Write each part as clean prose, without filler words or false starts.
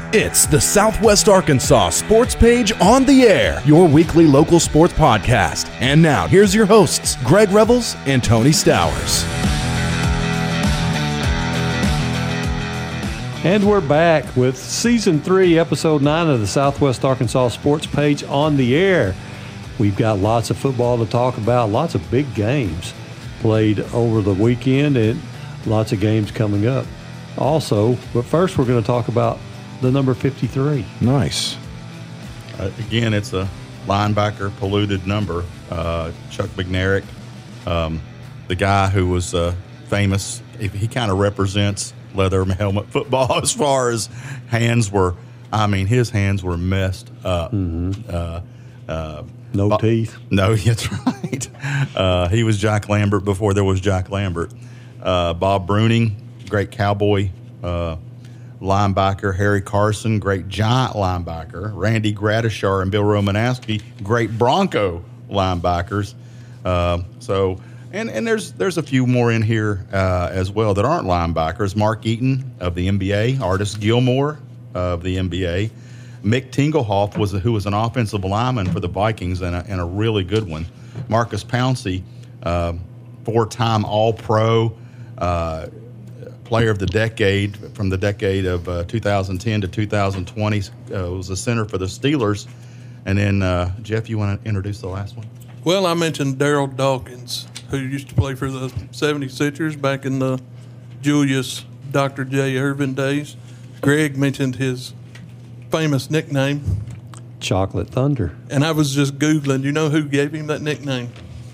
It's the Southwest Arkansas Sports Page on the Air, your weekly local sports podcast. And now, here's your hosts, Greg Revels and Tony Stowers. And we're back with Season 3, Episode 9 of the Southwest Arkansas Sports Page on the Air. We've got lots of football to talk about, lots of big games played over the weekend, and lots of games coming up. Also, but first we're going to talk about the number 53. Nice. Again, it's a linebacker polluted number. Chuck McNarick, the guy who was famous, he kind of represents leather helmet football as far as hands were. I mean, his hands were messed up. No teeth. No, that's right. He was Jack Lambert before there was Jack Lambert. Bob Bruning, great Cowboy linebacker. Harry Carson, great Giant linebacker. Randy Gradishar and Bill Romanowski, great Bronco linebackers. And there's a few more in here as well that aren't linebackers. Mark Eaton of the NBA, Artis Gilmore of the NBA. Mick Tingelhoff who was an offensive lineman for the Vikings and a really good one. Marcus Pouncey, four-time All-Pro, player of the decade from the decade of 2010 to 2020. Was a center for the Steelers. And then, Jeff, you want to introduce the last one? Well, I mentioned Daryl Dawkins, who used to play for the 76ers back in the Julius Dr. J. Irvin days. Greg mentioned his famous nickname, Chocolate Thunder. And I was just Googling. You know who gave him that nickname?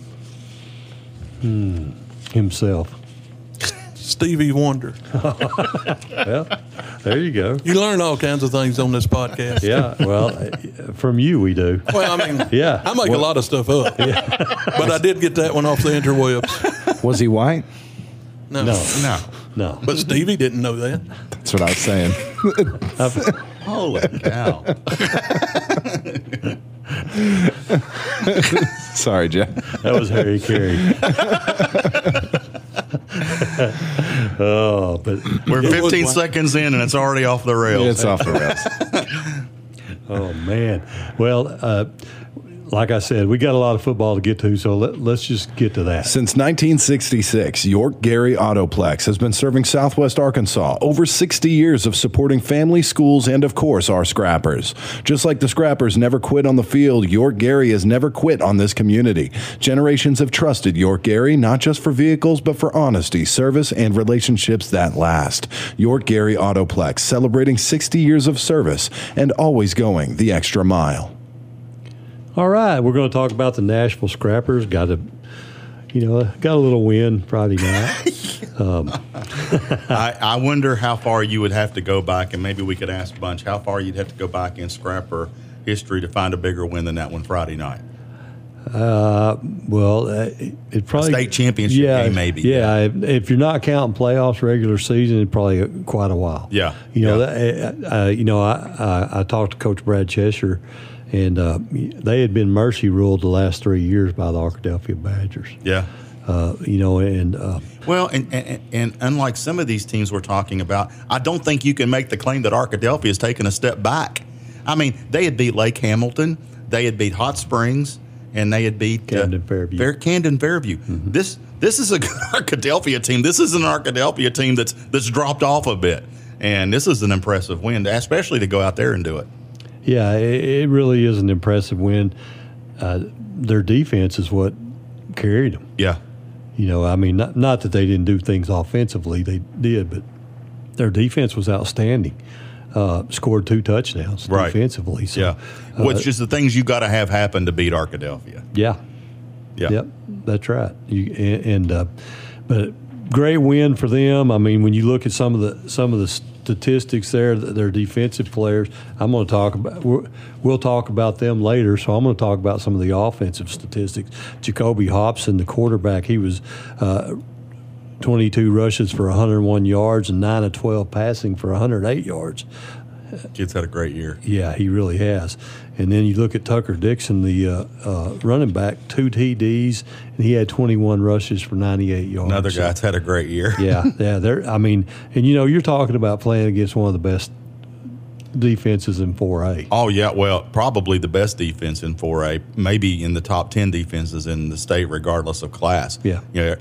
Himself. Stevie Wonder. Well, there you go. You learn all kinds of things on this podcast. Yeah, well, from you we do. Well, I mean, yeah. I make a lot of stuff up. Yeah. But I did get that one off the interwebs. Was he white? No. But Stevie didn't know that. That's what I was saying. Holy cow. Sorry, Jeff. That was Harry Carey. But we're 15 seconds in and it's already off the rails. It's off the rails. Oh, man. Well, like I said, we got a lot of football to get to, so let's just get to that. Since 1966, York Gary Autoplex has been serving Southwest Arkansas. Over 60 years of supporting family, schools, and, of course, our Scrappers. Just like the Scrappers never quit on the field, York Gary has never quit on this community. Generations have trusted York Gary, not just for vehicles, but for honesty, service, and relationships that last. York Gary Autoplex, celebrating 60 years of service and always going the extra mile. All right, we're going to talk about the Nashville Scrappers. Got a little win Friday night. I wonder how far you would have to go back, and maybe we could ask Bunch how far you'd have to go back in Scrapper history to find a bigger win than that one Friday night. It probably a state championship game, maybe. Yeah, if you're not counting playoffs, regular season, it's probably quite a while. Yeah, I talked to Coach Brad Cheshire. And they had been mercy ruled the last 3 years by the Arkadelphia Badgers. Yeah. Well, and unlike some of these teams we're talking about, I don't think you can make the claim that Arkadelphia has taken a step back. I mean, they had beat Lake Hamilton, they had beat Hot Springs, and they had beat Camden Fairview. Mm-hmm. This is a good Arkadelphia team. This is an Arkadelphia team that's dropped off a bit, and this is an impressive win, especially to go out there and do it. Yeah, it really is an impressive win. Their defense is what carried them. Yeah. I mean, not that they didn't do things offensively. They did, but their defense was outstanding. Scored 2 touchdowns defensively. So, yeah. Which is the things you got to have happen to beat Arkadelphia. Yeah. Yep, that's right. But great win for them. I mean, when you look at some of the statistics there, their defensive players, we'll talk about them later, so I'm going to talk about some of the offensive statistics. Jacoby Hobson, the quarterback, he was 22 rushes for 101 yards and 9 of 12 passing for 108 yards. Kid's had a great year. Yeah, he really has. And then you look at Tucker Dixon, the running back, 2 TDs, and he had 21 rushes for 98 yards. Another guy that's had a great year. Yeah. You're talking about playing against one of the best defenses in 4A. Oh, yeah. Well, probably the best defense in 4A, maybe in the top 10 defenses in the state, regardless of class. Yeah.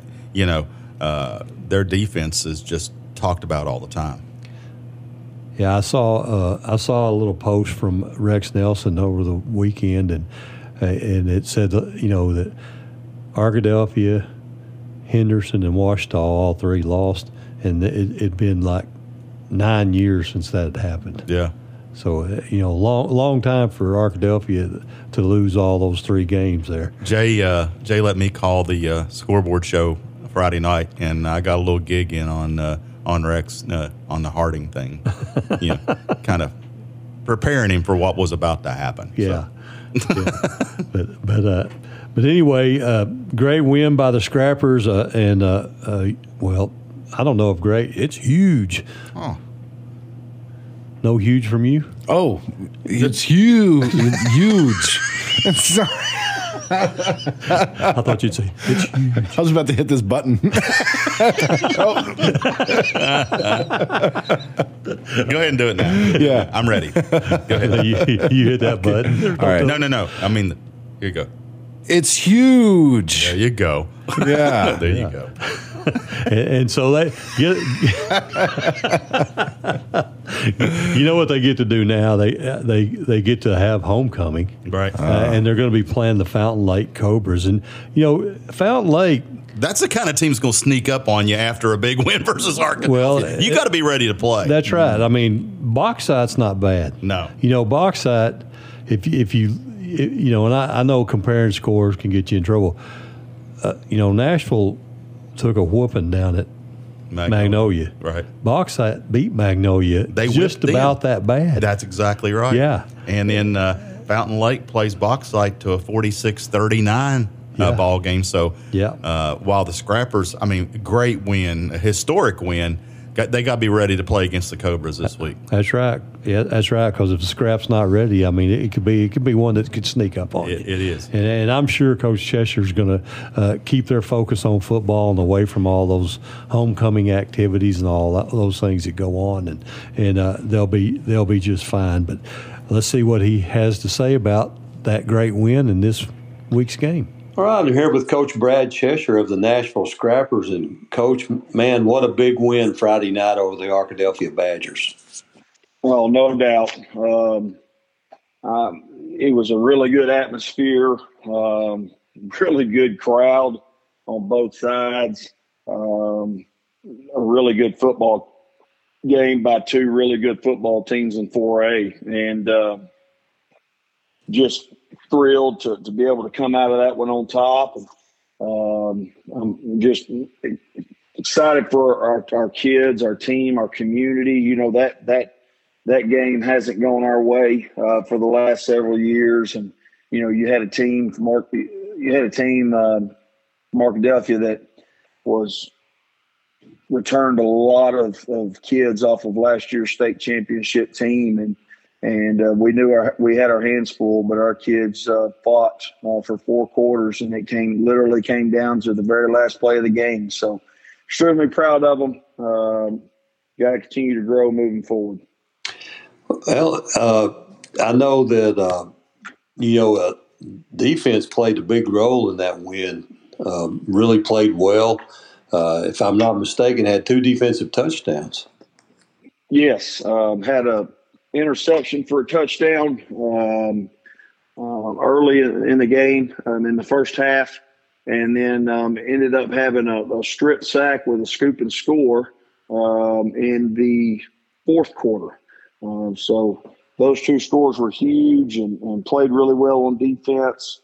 Their defense is just talked about all the time. Yeah, I saw a little post from Rex Nelson over the weekend, and it said that Arkadelphia, Henderson, and Ouachita all three lost, and it'd been like 9 years since that had happened. Yeah. So long time for Arkadelphia to lose all those three games there. Jay let me call the scoreboard show Friday night, and I got a little gig in on Rex on the Harding thing, kind of preparing him for what was about to happen. Yeah, so. Yeah. But anyway, great win by the Scrappers, and well, I don't know if great. It's huge. Oh. No huge from you? Oh, it's huge. Huge. Sorry. I thought you'd say it's huge. I was about to hit this button. Go ahead and do it now. Yeah. I'm ready. Go ahead. You hit that button. All right. No. I mean, here you go. It's huge. There you go. Yeah. There you go. And so you know what they get to do now? They get to have homecoming, Right. And they're going to be playing the Fountain Lake Cobras, and Fountain Lake. That's the kind of team's going to sneak up on you after a big win versus Arkansas. Well, you got to be ready to play. That's right. I mean, Bauxite's not bad. No. Bauxite, if you and I know comparing scores can get you in trouble. Nashville took a whooping down at Magnolia. Right. Bauxite beat Magnolia. They just whipped about them. that bad. That's exactly right. Yeah. And then Fountain Lake plays Bauxite to a 46-39 ball game. So while the Scrappers, great win, a historic win, they got to be ready to play against the Cobras this week. That's right. Yeah, that's right. Because if the scrap's not ready, it could be one that could sneak up on you. It is. And I'm sure Coach Cheshire's going to keep their focus on football and away from all those homecoming activities and all those things that go on, and they'll be just fine. But let's see what he has to say about that great win in this week's game. All right, I'm here with Coach Brad Cheshire of the Nashville Scrappers. And, Coach, man, what a big win Friday night over the Arkadelphia Badgers. Well, no doubt. It was a really good atmosphere, really good crowd on both sides, a really good football game by two really good football teams in 4A. And just thrilled to be able to come out of that one on top. I'm just excited for our kids, our team, our community. That game hasn't gone our way for the last several years, and you had a team from Arkadelphia that was returned a lot of kids off of last year's state championship team, and we knew we had our hands full, but our kids fought for 4 quarters, and it literally came down to the very last play of the game. So extremely proud of them. Got to continue to grow moving forward. Well, I know that defense played a big role in that win. Really played well. If I'm not mistaken, had 2 defensive touchdowns. Yes, had a interception for a touchdown early in the game in the first half, and then ended up having a strip sack with a scoop and score in the fourth quarter. So those 2 scores were huge and played really well on defense.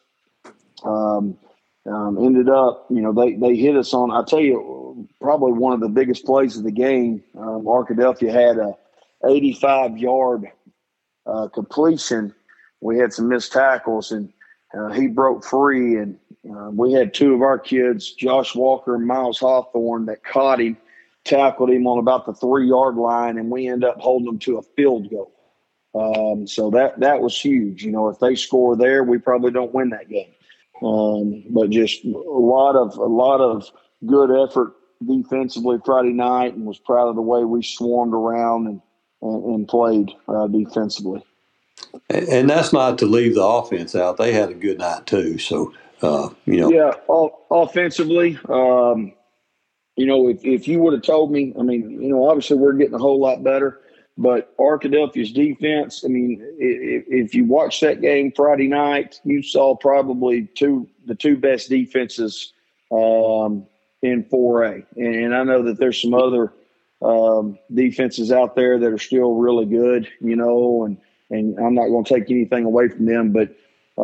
Ended up, they hit us on, I'll tell you, probably one of the biggest plays of the game. Arkadelphia had a 85-yard completion. We had some missed tackles, and he broke free. And we had 2 of our kids, Josh Walker and Miles Hawthorne, that caught him, tackled him on about the 3-yard line, and we ended up holding them to a field goal. So that was huge. If they score there, we probably don't win that game. But just a lot of good effort defensively Friday night, and was proud of the way we swarmed around and played defensively. And that's not to leave the offense out. They had a good night too. So, Yeah, offensively, if you would have told me, obviously we're getting a whole lot better, but Arkadelphia's defense, if you watched that game Friday night, you saw probably the two best defenses in 4A. And I know that there's some other defenses out there that are still really good, and I'm not going to take anything away from them, but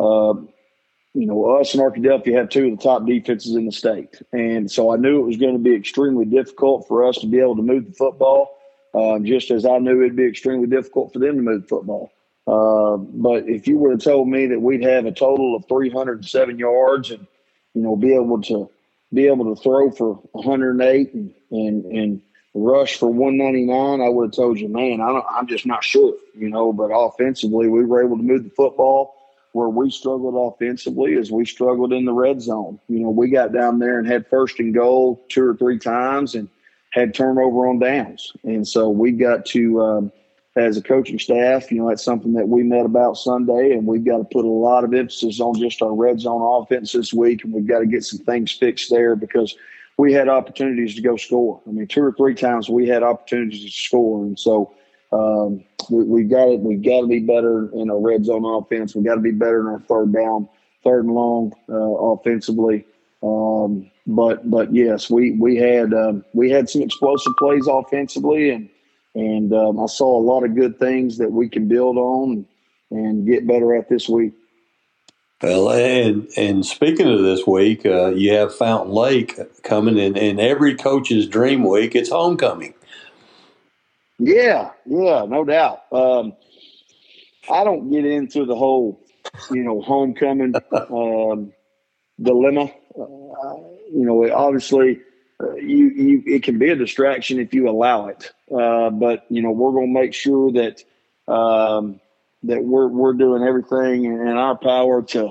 us and Arkadelphia have two of the top defenses in the state. And so I knew it was going to be extremely difficult for us to be able to move the football, just as I knew it'd be extremely difficult for them to move the football. But if you would have told me that we'd have a total of 307 yards and, be able to throw for 108 and rush for 199, I would have told you, man, I'm just not sure, but offensively we were able to move the football. Where we struggled offensively is we struggled in the red zone. We got down there and had 1st and goal 2 or 3 times and had turnover on downs. And so we got to, as a coaching staff, that's something that we met about Sunday, and we've got to put a lot of emphasis on just our red zone offense this week, and we've got to get some things fixed there because we had opportunities to go score. 2 or 3 times we had opportunities to score. And so we've got to be better in our red zone offense. We've got to be better in our 3rd down, 3rd and long offensively. But yes, we had some explosive plays offensively, and I saw a lot of good things that we can build on and get better at this week. Well, and speaking of this week, you have Fountain Lake coming in, and every coach's dream week, it's homecoming. Yeah, no doubt. I don't get into the whole, homecoming dilemma. Obviously, it can be a distraction if you allow it. But we're going to make sure that that we're doing everything in our power to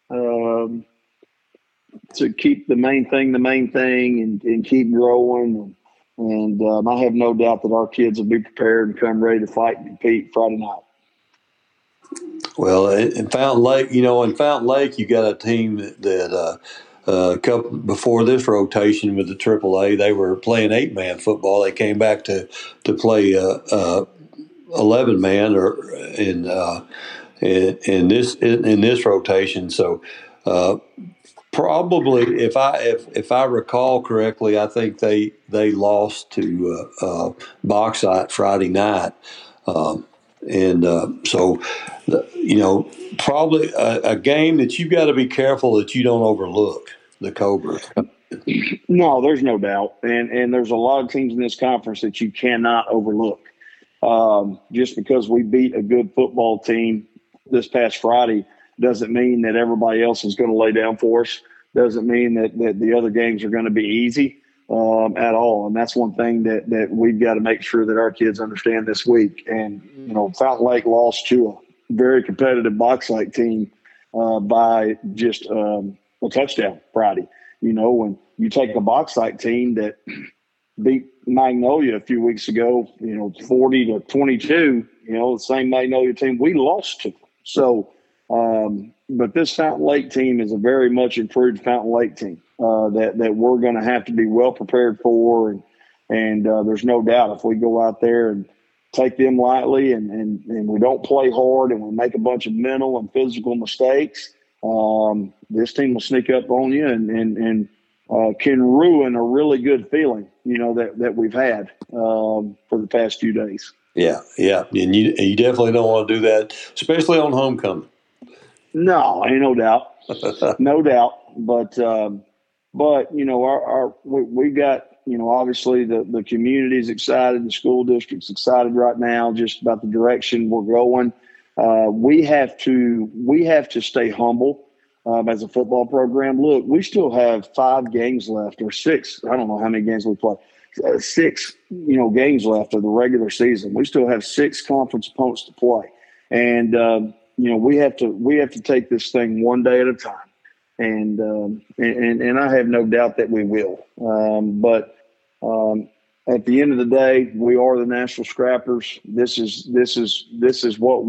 keep the main thing and keep growing. And I have no doubt that our kids will be prepared and come ready to fight and compete Friday night. Well, in Fountain Lake, you got a team that a couple before this rotation with the AAA, they were playing 8-man football. They came back to play 11-man or in this rotation. So probably, if I recall correctly, I think they lost to Bauxite Friday night, so probably a game that you've got to be careful that you don't overlook, the Cobras. No, there's no doubt, and there's a lot of teams in this conference that you cannot overlook. Just because we beat a good football team this past Friday doesn't mean that everybody else is going to lay down for us. Doesn't mean that the other games are going to be easy at all. And that's one thing that we've got to make sure that our kids understand this week. And, Fountain Lake lost to a very competitive Bauxite team by just a touchdown Friday. When you take a Bauxite team that beat Magnolia a few weeks ago, 40-22, the same Magnolia team we lost to. So, but this Fountain Lake team is a very much improved Fountain Lake team that we're going to have to be well prepared for. And there's no doubt if we go out there and take them lightly and we don't play hard and we make a bunch of mental and physical mistakes, this team will sneak up on you and can ruin a really good feeling, that we've had for the past few days. Yeah. And you definitely don't want to do that, especially on homecoming. No, ain't no doubt. No doubt. But we've got, obviously the community's excited, the school district's excited right now just about the direction we're going. We have to stay humble as a football program. Look, we still have 5 games left, or 6. I don't know how many games we play. 6, games left of the regular season. We still have 6 conference opponents to play. And, we have to take this thing one day at a time. And I have no doubt that we will. But at the end of the day, we are the National Scrappers. This is what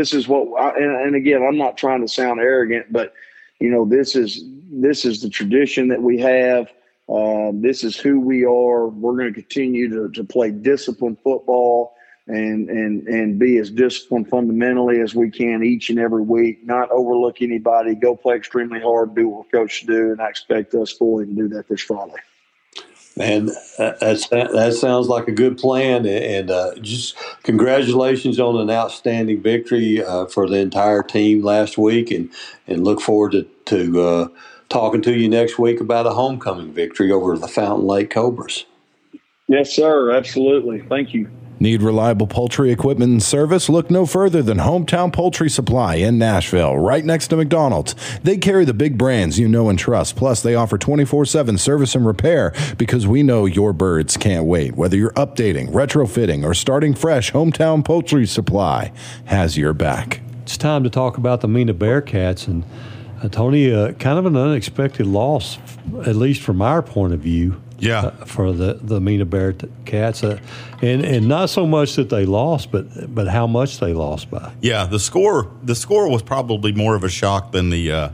and again, I'm not trying to sound arrogant, but this is the tradition that we have. This is who we are. We're going to continue to play disciplined football and be as disciplined fundamentally as we can each and every week, not overlook anybody, go play extremely hard, do what we're coached to do, and I expect us fully to do that this Friday. Man, that sounds like a good plan, and just congratulations on an outstanding victory for the entire team last week, and look forward to talking to you next week about a homecoming victory over the Fountain Lake Cobras. Yes, sir. Absolutely. Thank you. Need reliable poultry equipment and service? Look no further than Hometown Poultry Supply in Nashville, right next to McDonald's. They carry the big brands you know and trust. Plus, they offer 24/7 service and repair because we know your birds can't wait. Whether you're updating, retrofitting, or starting fresh, Hometown Poultry Supply has your back. It's time to talk about the Mena Bearcats. And Tony, kind of an unexpected loss, at least from our point of view. Yeah, for the Mena Bearcats, and not so much that they lost, but how much they lost by. Yeah, the score was probably more of a shock than the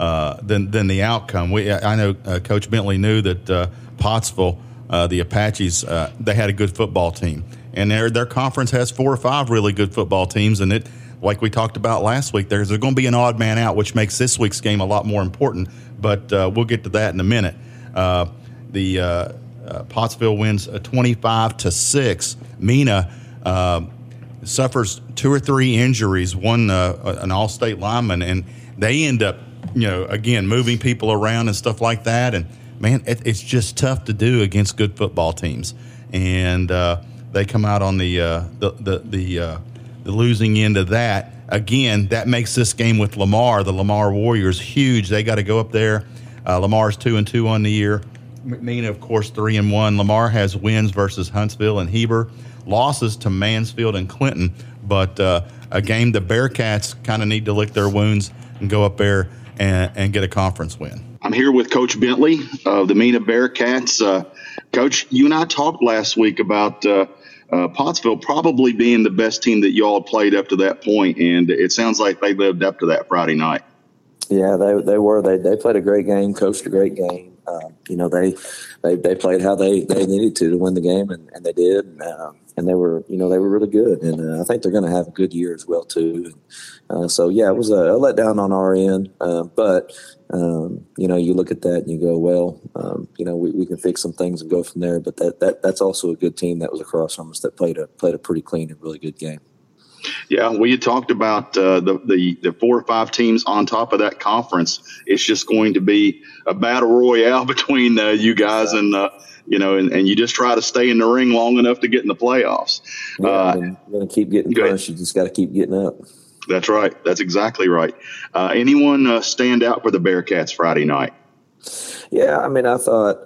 outcome. I know Coach Bentley knew that Pottsville, the Apaches, they had a good football team, and their conference has 4 or 5 really good football teams, and it. Like we talked about last week, there's going to be an odd man out, which makes this week's game a lot more important. But we'll get to that in a minute. The Pottsville wins 25-6. Mena suffers 2 or 3 injuries. One an all-state lineman, and they end up, again moving people around and stuff like that. And man, it's just tough to do against good football teams. And they come out on the losing end of that. Again, that makes this game with Lamar, the Lamar Warriors, huge. They got to go up there. Lamar's 2-2 on the year. Mena, of course, 3-1. Lamar has wins versus Huntsville and Heber, losses to Mansfield and Clinton. But a game the Bearcats kind of need to lick their wounds and go up there and get a conference win. I'm here with Coach Bentley of the Mena Bearcats. Coach, you and I talked last week about Pottsville probably being the best team that y'all played up to that point, and it sounds like they lived up to that Friday night. Yeah, they were. They played a great game, coached a great game. They played how they needed to win the game, and they did. And they were really good. And I think they're going to have a good year as well too. So yeah, it was a letdown on our end. But you look at that and you go, well, we can fix some things and go from there. But that's also a good team that was across from us that played a pretty clean and really good game. Yeah, we had talked about the 4 or 5 teams on top of that conference. It's just going to be a battle royale between you guys and you just try to stay in the ring long enough to get in the playoffs. Yeah, you're going to keep getting punched. You just got to keep getting up. That's right. That's exactly right. Anyone stand out for the Bearcats Friday night? Yeah, I mean, I thought,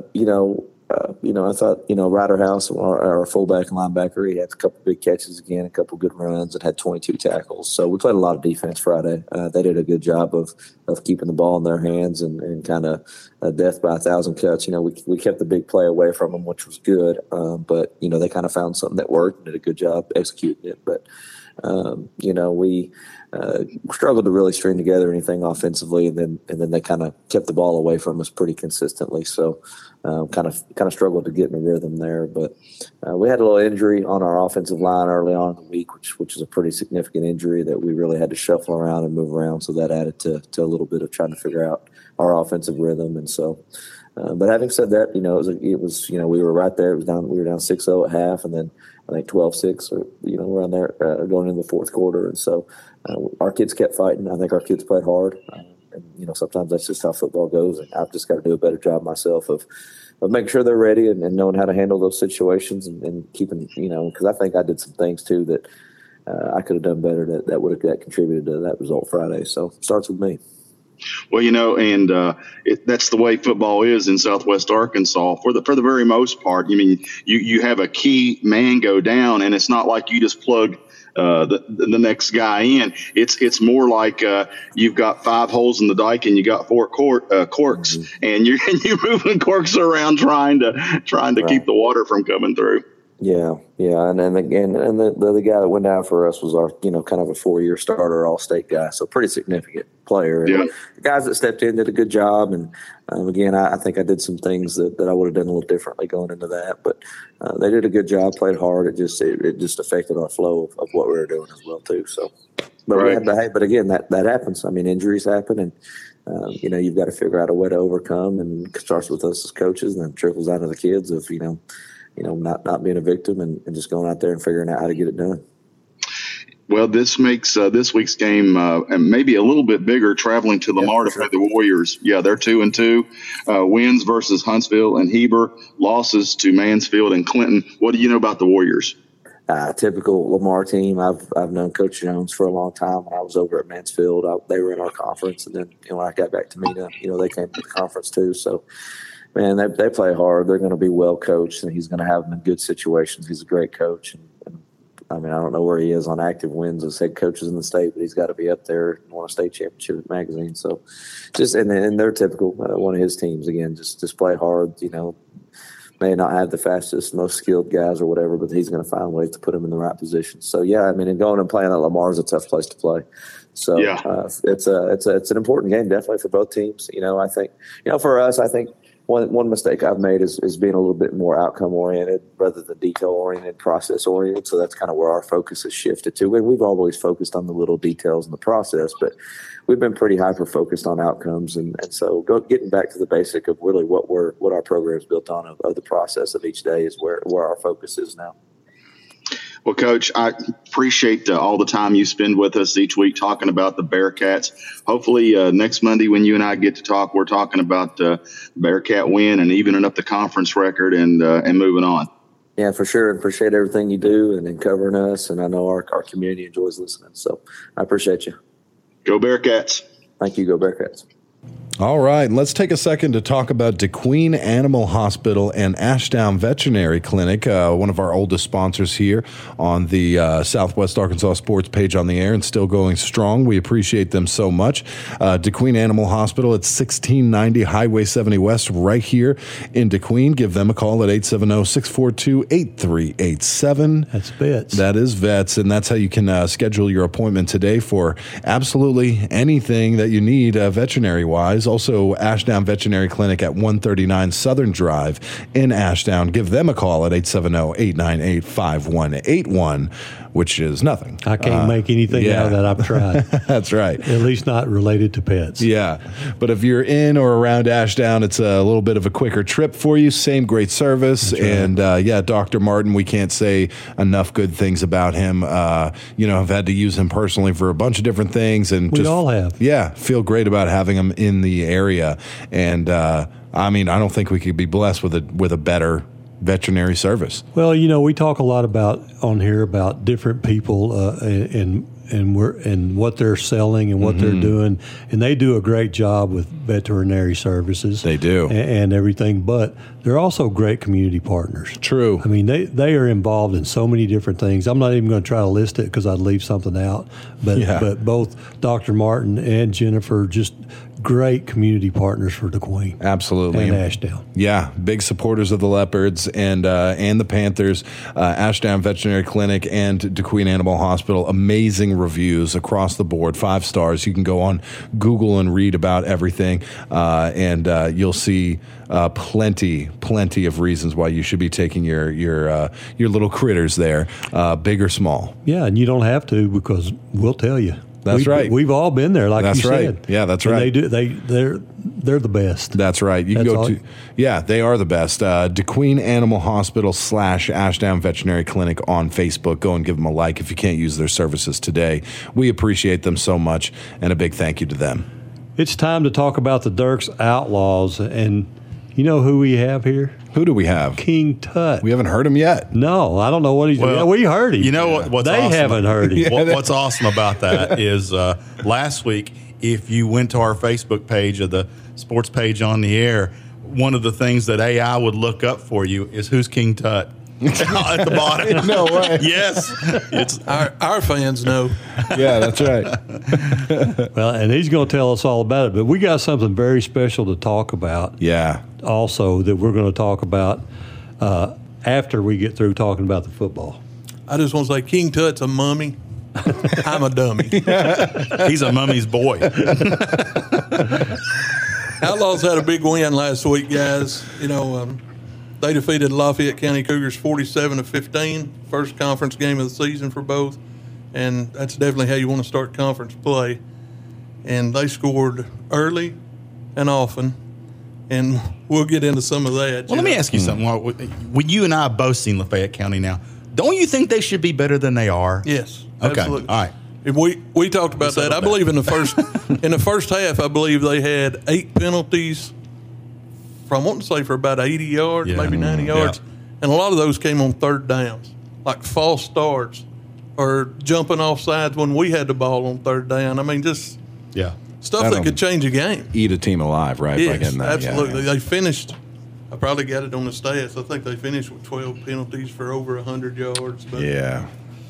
Ryder House, our fullback and linebacker, he had a couple big catches again, a couple good runs, and had 22 tackles. So we played a lot of defense Friday. They did a good job of keeping the ball in their hands and kind of death by 1,000 cuts. We kept the big play away from them, which was good. But they kind of found something that worked and did a good job executing it. But we struggled to really string together anything offensively, and then they kind of kept the ball away from us pretty consistently. So kind of struggled to get in a rhythm there. But we had a little injury on our offensive line early on in the week, which is a pretty significant injury that we really had to shuffle around and move around. So that added to a little bit of trying to figure out our offensive rhythm. And so, but having said that, it was we were right there. We were down 6-0 at half, and then I think 12-6 or around there going into the fourth quarter. And so our kids kept fighting. I think our kids played hard. And sometimes that's just how football goes. And I've just got to do a better job myself of making sure they're ready and knowing how to handle those situations and keeping, because I think I did some things too that I could have done better that would have contributed to that result Friday. So it starts with me. Well, that's the way football is in Southwest Arkansas for the very most part. I mean, you have a key man go down, and it's not like you just plug the next guy in. It's more like you've got 5 holes in the dike and you got 4 corks, and you're moving corks around trying to keep the water from coming through. Yeah, and then again, and the guy that went down for us was our, kind of a 4-year starter, all-state guy, so pretty significant player. And the guys that stepped in did a good job, and again, I think I did some things that I would have done a little differently going into that, but they did a good job, played hard. It just affected our flow of what we were doing as well too. So, but we had to, but again, that happens. I mean, injuries happen, and you've got to figure out a way to overcome, and it starts with us as coaches, and then trickles out to the kids of not being a victim and just going out there and figuring out how to get it done. Well, this makes this week's game maybe a little bit bigger, traveling to Lamar to play the Warriors. Yeah, they're 2-2. Wins versus Huntsville and Heber, losses to Mansfield and Clinton. What do you know about the Warriors? Typical Lamar team. I've known Coach Jones for a long time. When I was over at Mansfield, they were in our conference, and then when I got back to Mena, they came to the conference too. So, man, they play hard. They're going to be well coached, and he's going to have them in good situations. He's a great coach, and I mean, I don't know where he is on active wins as head coaches in the state, but he's got to be up there and won a state championship at Magazine. So, and they're typical. One of his teams again, just play hard. May not have the fastest, most skilled guys or whatever, but he's going to find ways to put them in the right position. So, yeah, I mean, and going and playing at Lamar is a tough place to play. So it's an important game definitely for both teams. I think for us, I think. One mistake I've made is being a little bit more outcome-oriented rather than detail-oriented, process-oriented. So that's kind of where our focus has shifted to. And we've always focused on the little details in the process, but we've been pretty hyper-focused on outcomes. And so getting back to the basic of really what our program is built on of the process of each day is where our focus is now. Well, Coach, I appreciate all the time you spend with us each week talking about the Bearcats. Hopefully next Monday when you and I get to talk, we're talking about Bearcat win and evening up the conference record and moving on. Yeah, for sure. Appreciate everything you do and covering us. And I know our community enjoys listening. So I appreciate you. Go Bearcats. Thank you. Go Bearcats. All right, let's take a second to talk about DeQueen Animal Hospital and Ashdown Veterinary Clinic, one of our oldest sponsors here on the Southwest Arkansas Sports Page on the Air, and still going strong. We appreciate them so much. DeQueen Animal Hospital at 1690 Highway 70 West, right here in DeQueen. Give them a call at 870-642-8387. That's Vets. That is Vets, and that's how you can schedule your appointment today for absolutely anything that you need veterinary-wise. Also, Ashdown Veterinary Clinic at 139 Southern Drive in Ashdown. Give them a call at 870-898-5181, which is nothing. I can't make anything out of that. I've tried. That's right. At least not related to pets. Yeah. But if you're in or around Ashdown, it's a little bit of a quicker trip for you. Same great service. Right. And, Dr. Martin, we can't say enough good things about him. I've had to use him personally for a bunch of different things. And we all have. Yeah. Feel great about having him in the area. And, I don't think we could be blessed with a better veterinary service. Well, we talk a lot on here about different people and what they're selling and what they're doing, and they do a great job with veterinary services. They do, and everything. But they're also great community partners. True. I mean, they are involved in so many different things. I'm not even going to try to list it because I'd leave something out. But both Dr. Martin and Jennifer just great community partners for DeQueen. Absolutely. And Ashdown. Yeah, big supporters of the Leopards and the Panthers. Ashdown Veterinary Clinic and DeQueen Animal Hospital. Amazing reviews across the board, 5 stars. You can go on Google and read about everything, and you'll see plenty of reasons why you should be taking your little critters there, big or small. Yeah, and you don't have to because we'll tell you. That's right. We've all been there, like you said. Yeah, that's and right. They're the best. That's right. You can go to. Yeah, they are the best. DeQueen Animal Hospital / Ashdown Veterinary Clinic on Facebook. Go and give them a like if you can't use their services today. We appreciate them so much, and a big thank you to them. It's time to talk about the Dirks Outlaws, and you know who we have here? Who do we have? King Tut. We haven't heard him yet. No, I don't know what he's doing. Yeah, we heard him. You know what's they awesome? Haven't heard him. What's awesome about that is last week, if you went to our Facebook page of the Sports Page on the Air, one of the things that AI would look up for you is who's King Tut. At the bottom. No way. Yes. It's Our fans know. Yeah, that's right. Well, and he's going to tell us all about it. But we got something very special to talk about. Yeah. Also, that we're going to talk about after we get through talking about the football. I just want to say King Tut's a mummy. I'm a dummy. he's a mummy's boy. Outlaws had a big win last week, guys. They defeated Lafayette County Cougars 47-15, first conference game of the season for both, and that's definitely how you want to start conference play. And they scored early and often, and we'll get into some of that. Well, let me ask you something. When you and I have both seen Lafayette County now, don't you think they should be better than they are? Yes, okay. Absolutely. All right. We talked about that. I believe in the first half, I believe they had 8 penalties from, I want to say, for about 80 yards, maybe 90 yards. Yeah. And a lot of those came on third downs, like false starts or jumping off sides when we had the ball on third down. I mean, just stuff that could change a game. Eat a team alive, right? Yes, by getting that. absolutely. Yeah. They finished, I probably got it on the stats, I think they finished with 12 penalties for over 100 yards. But Yeah.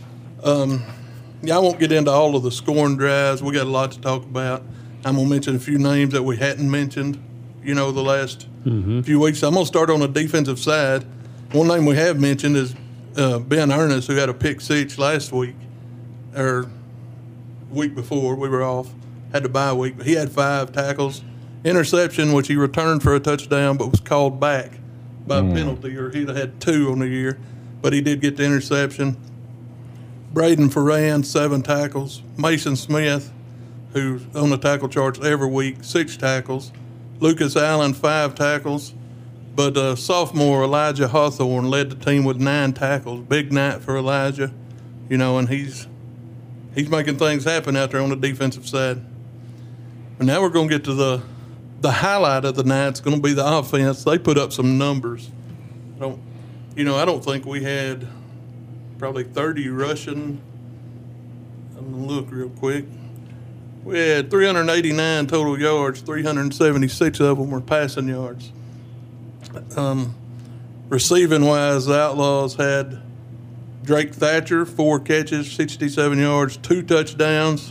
I won't get into all of the scoring drives. We got a lot to talk about. I'm going to mention a few names that we hadn't mentioned, the last few weeks. I'm going to start on the defensive side. One name we have mentioned is Ben Ernest, who had a pick six last week, or week before. We were off, had the bye week. But he had 5 tackles. Interception, which he returned for a touchdown, but was called back by penalty, or he'd have had 2 on the year. But he did get the interception. Braden Ferran, 7 tackles. Mason Smith, who's on the tackle charts every week, 6 tackles. Lucas Allen, 5 tackles. But sophomore Elijah Hawthorne led the team with 9 tackles. Big night for Elijah, and he's making things happen out there on the defensive side. But now we're going to get to the highlight of the night. It's going to be the offense. They put up some numbers. I don't think we had probably 30 rushing. I'm going to look real quick. We had 389 total yards, 376 of them were passing yards. Receiving-wise, the Outlaws had Drake Thatcher, 4 catches, 67 yards, 2 touchdowns.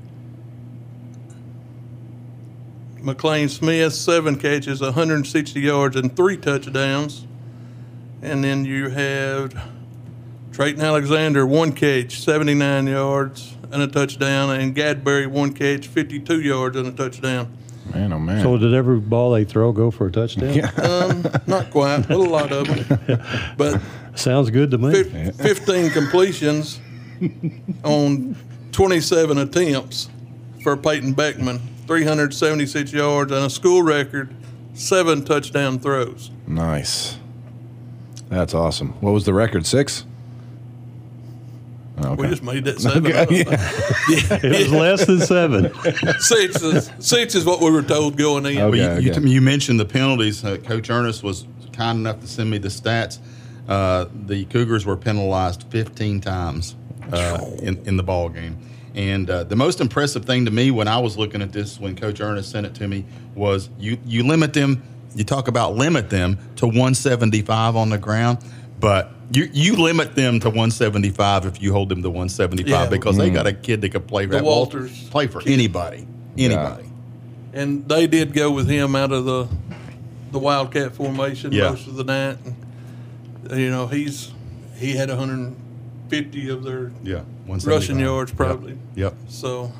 McLean Smith, 7 catches, 160 yards, and 3 touchdowns. And then you have Trayton Alexander, 1 catch, 79 yards, and a touchdown. And Gadberry, 1 catch, 52 yards, and a touchdown. Man, oh, man. So did every ball they throw go for a touchdown? Not quite, but a lot of them. But sounds good to me. 15 completions on 27 attempts for Peyton Beckman, 376 yards, and a school record 7 touchdown throws. Nice. That's awesome. What was the record? 6? Okay. We just made that 7. Okay. It was less than 7. 6 is what we were told going in. Okay. You mentioned the penalties. Coach Ernest was kind enough to send me the stats. The Cougars were penalized 15 times in the ball game. And the most impressive thing to me when I was looking at this, when Coach Ernest sent it to me, was you limit them. You talk about limit them to 175 on the ground, but you limit them to 175 if you hold them to 175 because they got a kid that could play. The Walters play for anybody. Yeah. And they did go with him out of the Wildcat formation most of the night. And, he had 150 of their rushing yards probably. Yep. So,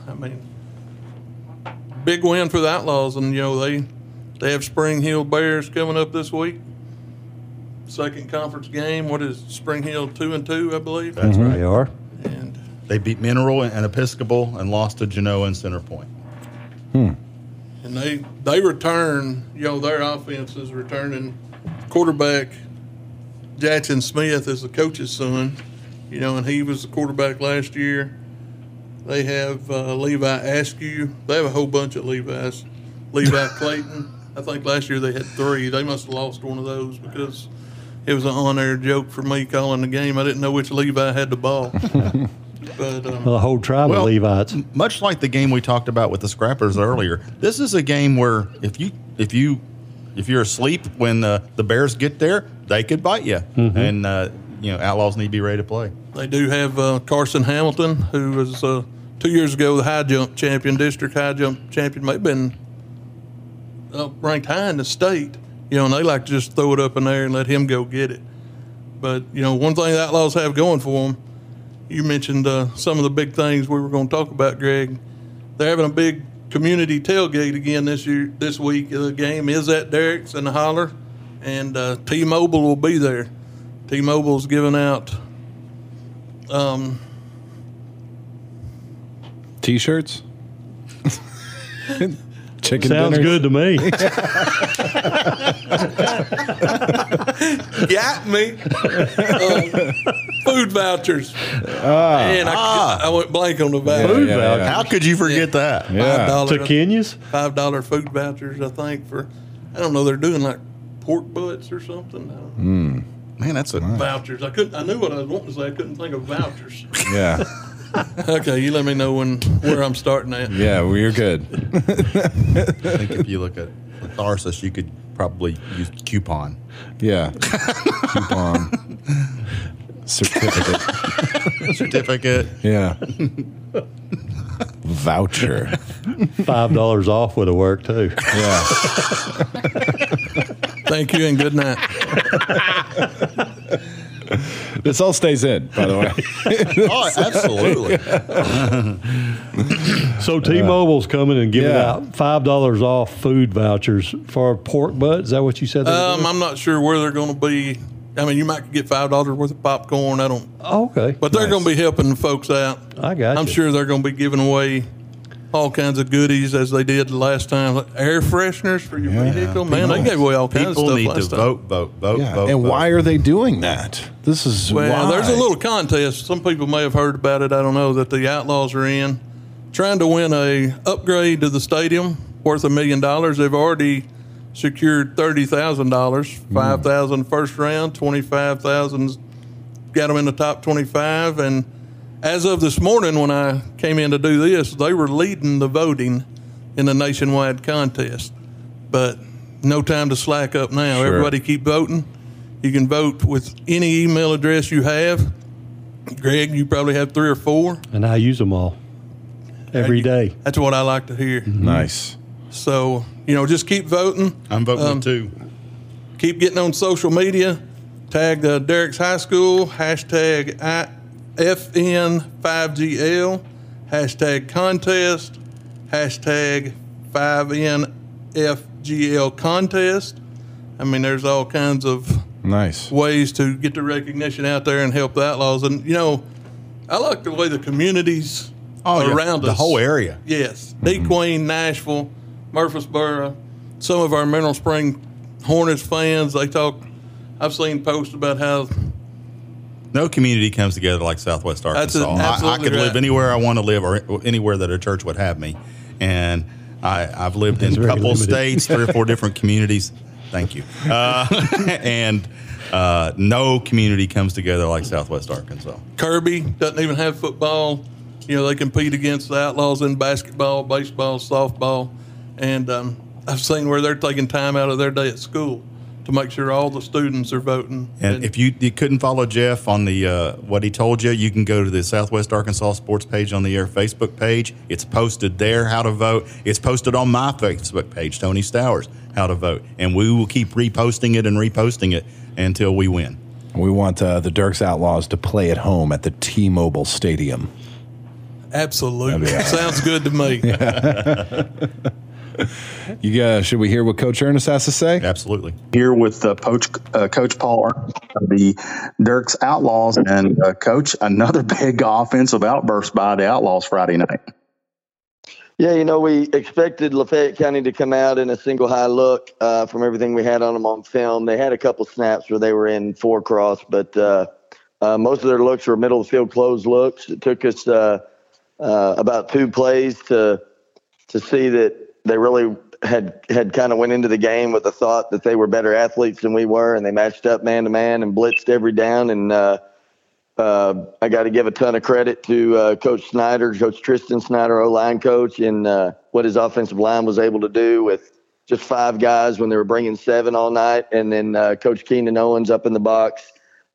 big win for the Outlaws. And, they have Spring Hill Bears coming up this week. Second conference game. What is Spring Hill 2-2, I believe? That's right. They are. And they beat Mineral and Episcopal and lost to Genoa and Center Point. And they return, their offense is returning. Quarterback Jackson Smith is the coach's son, and he was the quarterback last year. They have Levi Askew. They have a whole bunch of Levis. Levi Clayton. I think last year they had 3. They must have lost one of those because it was an on-air joke for me calling the game. I didn't know which Levi had the ball. But the whole tribe of Levites. Much like the game we talked about with the Scrappers earlier, this is a game where if you're asleep when the Bears get there, they could bite you. And Outlaws need to be ready to play. They do have Carson Hamilton, who was 2 years ago the high jump champion, district high jump champion. May have been ranked high in the state, and they like to just throw it up in there and let him go get it. But, one thing the Outlaws have going for them, you mentioned some of the big things we were going to talk about, Greg. They're having a big community tailgate again this week. The game is at Derrick's in the Holler, and T-Mobile will be there. T-Mobile's giving out T-shirts. Chicken sounds dinners. good to me. Got me. Food vouchers. Man, I went blank on the vouchers. Food vouchers. How could you forget that? Yeah. $5, To Kenya's? $5 food vouchers, I think, for, I don't know, they're doing like pork butts or something. I don't know. Man, that's Vouchers. I knew what I was wanting to say. I couldn't think of vouchers. Yeah. Okay, you let me know where I'm starting at. Yeah, well, you're good. I think if you look at Tharsis, you could probably use coupon. Yeah. Coupon. Certificate. Yeah. Voucher. $5 off would have worked too. Yeah. Thank you and good night. This all stays in, by the way. Oh, absolutely. So T-Mobile's coming and giving out $5 off food vouchers for pork butt. Is that what you said? I'm not sure where they're going to be. I mean, you might get $5 worth of popcorn. I don't. Okay. But they're going to be helping the folks out. I got you. I'm sure they're going to be giving away all kinds of goodies as they did the last time. Like air fresheners for your vehicle. Man, they gave away all kinds of stuff People need last to time. vote. And why are they doing that? This is Well, why. there's a little contest. Some people may have heard about it. I don't know, that the Outlaws are in, trying to win a upgrade to the stadium worth $1 million. They've already secured $30,000, $5,000 first round, $25,000 got them in the top 25. And as of this morning, when I came in to do this, they were leading the voting in the nationwide contest. But no time to slack up now. Sure. Everybody keep voting. You can vote with any email address you have. Greg, you probably have 3 or 4. And I use them all every day. That's what I like to hear. Nice. So, just keep voting. I'm voting with 2. Keep getting on social media. Tag Derrick's High School, hashtag FN5GL, hashtag contest, hashtag 5NFGL contest. I mean, there's all kinds of ways to get the recognition out there and help the Outlaws. And, I like the way the communities around us. The whole area. Yes. DeQueen, Nashville, Murfreesboro, some of our Mineral Spring Hornets fans, I've seen posts about how no community comes together like Southwest Arkansas. I could live anywhere I want to live, or anywhere that a church would have me. And I've lived in a couple states, 3 or 4 different communities. Thank you. And no community comes together like Southwest Arkansas. Kirby doesn't even have football. They compete against the Outlaws in basketball, baseball, softball. And I've seen where they're taking time out of their day at school to make sure all the students are voting. And if you couldn't follow Jeff on the what he told you, you can go to the Southwest Arkansas Sports Page on the Air Facebook page. It's posted there, how to vote. It's posted on my Facebook page, Tony Stowers, how to vote. And we will keep reposting it until we win. We want the Derrick's Outlaws to play at home at the T-Mobile Stadium. Absolutely. Sounds good to me. Should we hear what Coach Ernest has to say? Absolutely. Here with Coach Paul Ernest of the Derrick's Outlaws, and Coach, another big offensive outburst by the Outlaws Friday night. Yeah, we expected Lafayette County to come out in a single high look from everything we had on them on film. They had a couple snaps where they were in 4 cross, but most of their looks were middle of the field closed looks. It took us about 2 plays to see that they really had kind of went into the game with the thought that they were better athletes than we were, and they matched up man-to-man and blitzed every down. And I got to give a ton of credit to Coach Snyder, Coach Tristan Snyder, O-line coach, and what his offensive line was able to do with just 5 guys when they were bringing 7 all night. And then Coach Keenan Owens up in the box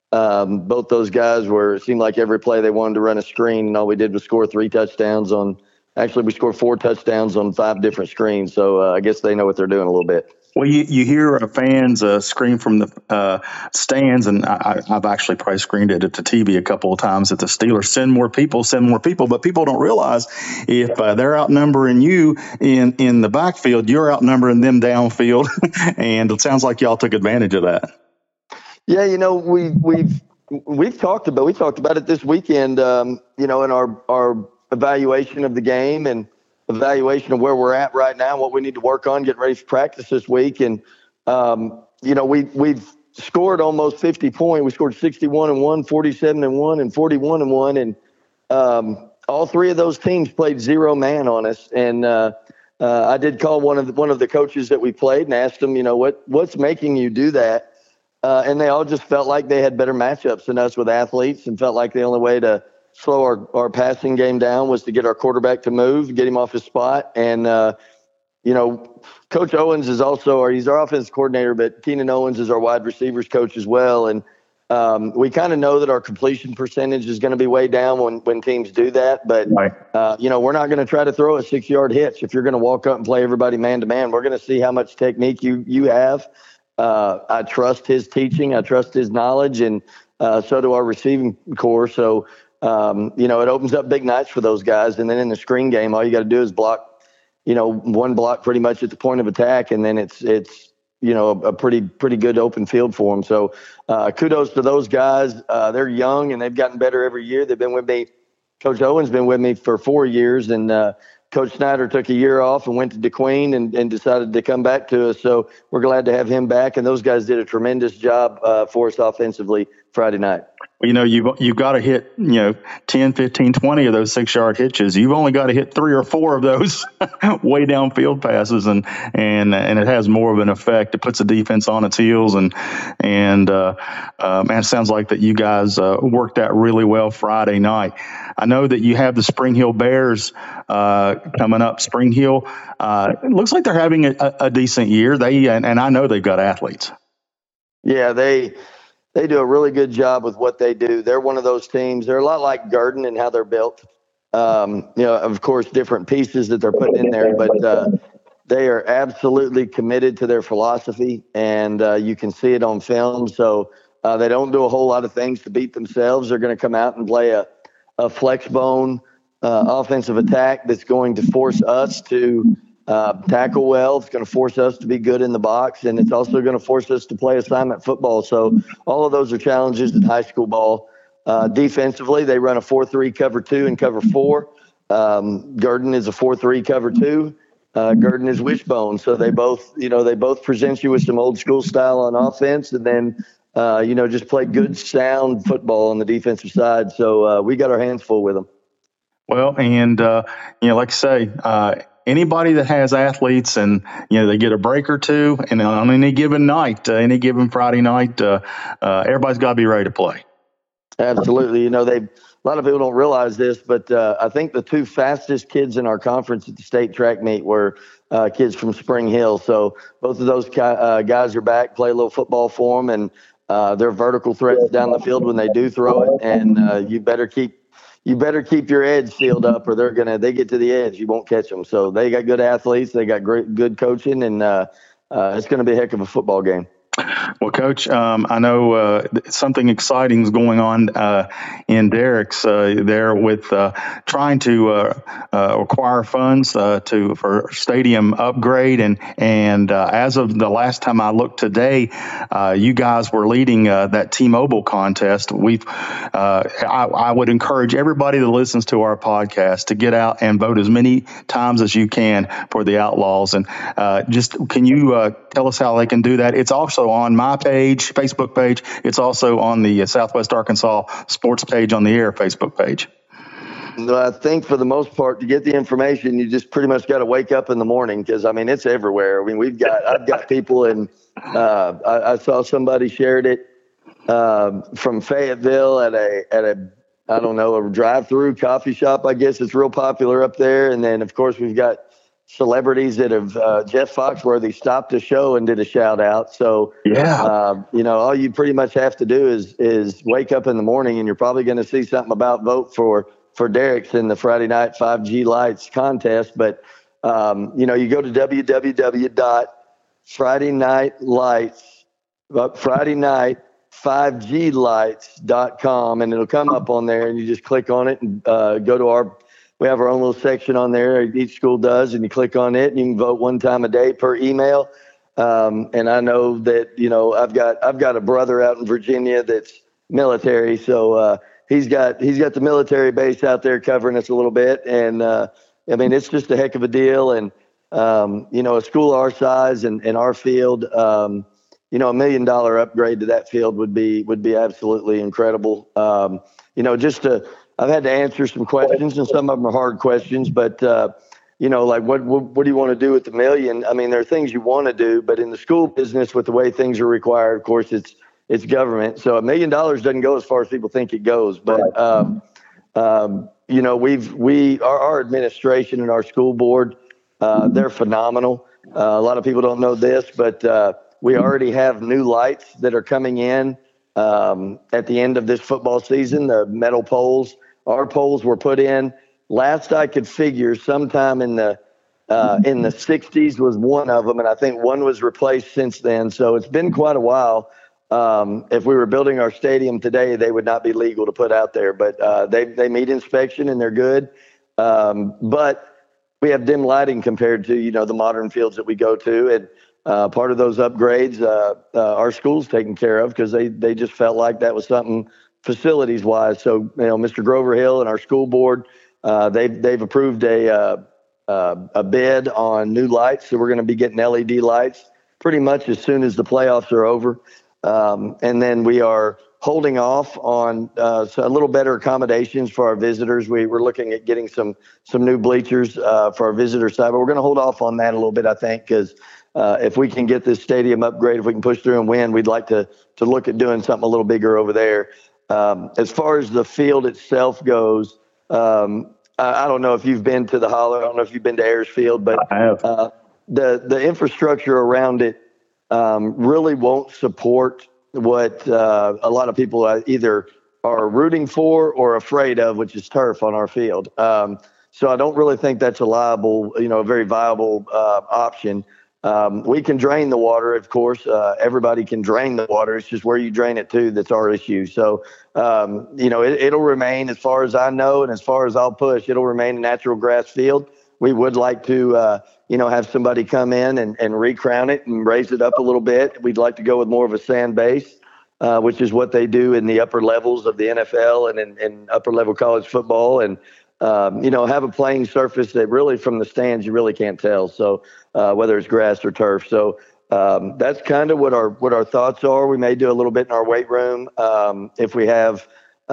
Both those guys it seemed like every play they wanted to run a screen, and all we did was score 3 touchdowns actually we scored 4 touchdowns on 5 different screens. So I guess they know what they're doing a little bit. Well, you hear fans scream from the stands, and I've actually probably screamed it at the TV a couple of times at the Steelers, send more people. But people don't realize if they're outnumbering you in the backfield, you're outnumbering them downfield. And it sounds like y'all took advantage of that. Yeah, we've talked about it this weekend, in our evaluation of the game and evaluation of where we're at right now, what we need to work on, getting ready for practice this week. And, we've scored almost 50 points. We scored 61-1, 47-1, and 41-1. And all 3 of those teams played 0 man on us. And I did call one of the coaches that we played and asked them, what's making you do that? And they all just felt like they had better matchups than us with athletes, and felt like the only way to slow our passing game down was to get our quarterback to move, get him off his spot. And, Coach Owens is he's our offensive coordinator, but Keenan Owens is our wide receivers coach as well. And we kind of know that our completion percentage is going to be way down when teams do that. But, right. We're not going to try to throw a 6-yard hitch. If you're going to walk up and play everybody man-to-man, we're going to see how much technique you have. I trust his teaching. I trust his knowledge, and so do our receiving core. So, it opens up big nights for those guys. And then in the screen game, all you got to do is block, one block pretty much at the point of attack. And then it's a pretty good open field for them. So kudos to those guys. They're young and they've gotten better every year. They've been with me. Coach Owens been with me for 4 years, and Coach Snyder took a year off and went to DeQueen and decided to come back to us. So we're glad to have him back. And those guys did a tremendous job for us offensively Friday night. Well, you've got to hit, 10, 15, 20 of those 6-yard hitches. You've only got to hit 3 or 4 of those way downfield passes, and it has more of an effect. It puts the defense on its heels, and man, it sounds like that you guys worked that really well Friday night. I know that you have the Spring Hill Bears coming up. Spring Hill, it looks like they're having a decent year. And I know they've got athletes. Yeah, they do a really good job with what they do. They're one of those teams. They're a lot like Garden in how they're built. Of course, different pieces that they're putting in there, but they are absolutely committed to their philosophy, and you can see it on film. So they don't do a whole lot of things to beat themselves. They're going to come out and play a flex bone offensive attack that's going to force us to tackle well. It's going to force us to be good in the box, and it's also going to force us to play assignment football. So all of those are challenges in high school ball. Defensively, they run a 4-3 cover 2 and cover 4. Garden is a 4-3 cover 2. Garden is wishbone. So they both present you with some old school style on offense, and then just play good sound football on the defensive side. So we got our hands full with them. Well, and like I say, anybody that has athletes and, they get a break or two, and on any given night, any given Friday night, everybody's got to be ready to play. Absolutely. A lot of people don't realize this, but I think the 2 fastest kids in our conference at the state track meet were kids from Spring Hill. So both of those guys are back, play a little football for them, and they're vertical threats down the field when they do throw it. And you better keep your edge sealed up, or they get to the edge. You won't catch them. So they got good athletes. They got good coaching, and it's going to be a heck of a football game. Well, Coach, I know something exciting is going on in Derrick's there with trying to acquire funds for stadium upgrade, and as of the last time I looked today, you guys were leading that T-Mobile contest. I would encourage everybody that listens to our podcast to get out and vote as many times as you can for the Outlaws, and can you tell us how they can do that? It's also on my page, Facebook page. It's also on the Southwest Arkansas Sports page on the Air Facebook page. I think for the most part, to get the information, you just pretty much got to wake up in the morning, because it's everywhere. I mean, I've got people in. I saw somebody shared it from Fayetteville at a I don't know, a drive-through coffee shop. I guess it's real popular up there. And then of course we've got celebrities that have Jeff Foxworthy stopped the show and did a shout out. So all you pretty much have to do is wake up in the morning, and you're probably going to see something about vote for Derek's in the Friday Night 5G Lights contest. But you go to FridayNightFiveGlights.com, and it'll come up on there, and you just click on it and go to we have our own little section on there. Each school does, and you click on it, and you can vote one time a day per email. And I know that, I've got a brother out in Virginia that's military. So he's got the military base out there covering us a little bit. And it's just a heck of a deal. And, a school our size and our field, $1 million upgrade to that field would be absolutely incredible. I've had to answer some questions, and some of them are hard questions, but, what do you want to do with the $1 million? I mean, there are things you want to do, but in the school business, with the way things are required, of course, it's government. So $1 million doesn't go as far as people think it goes. But, our administration and our school board, they're phenomenal. A lot of people don't know this, but we already have new lights that are coming in at the end of this football season, the metal poles. Our poles were put in, last I could figure, sometime in the 60s was one of them, and I think one was replaced since then. So it's been quite a while. If we were building our stadium today, they would not be legal to put out there, but they meet inspection and they're good. But we have dim lighting compared to the modern fields that we go to, and part of those upgrades our school's taken care of, because they just felt like that was something facilities wise. So Mr. Grover Hill and our school board, they've approved a bid on new lights. So we're going to be getting LED lights pretty much as soon as the playoffs are over. And then we are holding off on a little better accommodations for our visitors. We're looking at getting some new bleachers for our visitor side, but we're going to hold off on that a little bit, I think, because if we can get this stadium upgrade, if we can push through and win, we'd like to look at doing something a little bigger over there. As far as the field itself goes, I don't know if you've been to the Hollow. I don't know if you've been to Ayers Field, but I have. The infrastructure around it really won't support what a lot of people either are rooting for or afraid of, which is turf on our field. So I don't really think that's a very viable option. We can drain the water, of course. Everybody can drain the water. It's just where you drain it to that's our issue. So, it'll remain, as far as I know, and as far as I'll push, it'll remain a natural grass field. We would like to, have somebody come in and recrown it and raise it up a little bit. We'd like to go with more of a sand base, which is what they do in the upper levels of the NFL and in upper level college football. And, have a playing surface that really from the stands, you really can't tell. So whether it's grass or turf. So that's kind of what our thoughts are. We may do a little bit in our weight room if we have,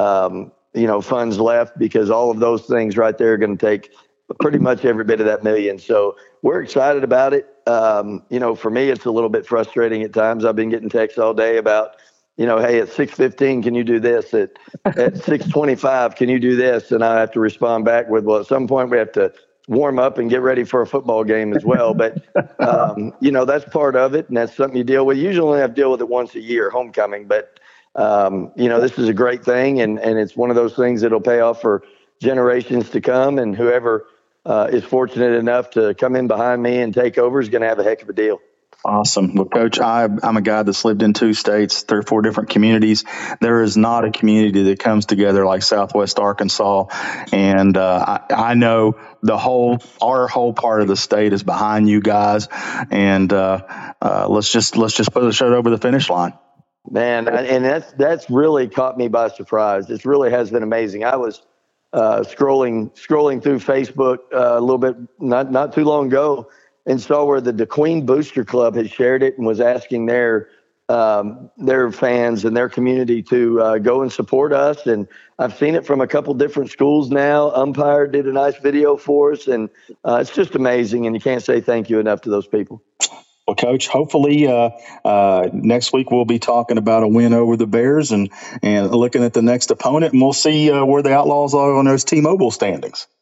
funds left, because all of those things right there are going to take pretty much every bit of that $1 million. So we're excited about it. For me, it's a little bit frustrating at times. I've been getting texts all day about, hey, at 6:15, can you do this? At 6:25, can you do this? And I have to respond back with, well, at some point we have to warm up and get ready for a football game as well. But, that's part of it. And that's something you deal with. You usually only have to deal with it once a year, homecoming. But, this is a great thing. And it's one of those things that'll pay off for generations to come. And whoever is fortunate enough to come in behind me and take over is going to have a heck of a deal. Awesome. Well, Coach, I'm a guy that's lived in 2 states, 3 or 4 different communities. There is not a community that comes together like Southwest Arkansas. And I know our whole part of the state is behind you guys. And let's just put the show over the finish line. Man, and that's really caught me by surprise. This really has been amazing. I was scrolling through Facebook a little bit not too long ago, and saw where the DeQueen Booster Club had shared it and was asking their fans and their community to go and support us. And I've seen it from a couple different schools now. Umpire did a nice video for us, and it's just amazing. And you can't say thank you enough to those people. Well, Coach, hopefully next week we'll be talking about a win over the Bears and looking at the next opponent, and we'll see where the Outlaws are on those T-Mobile standings.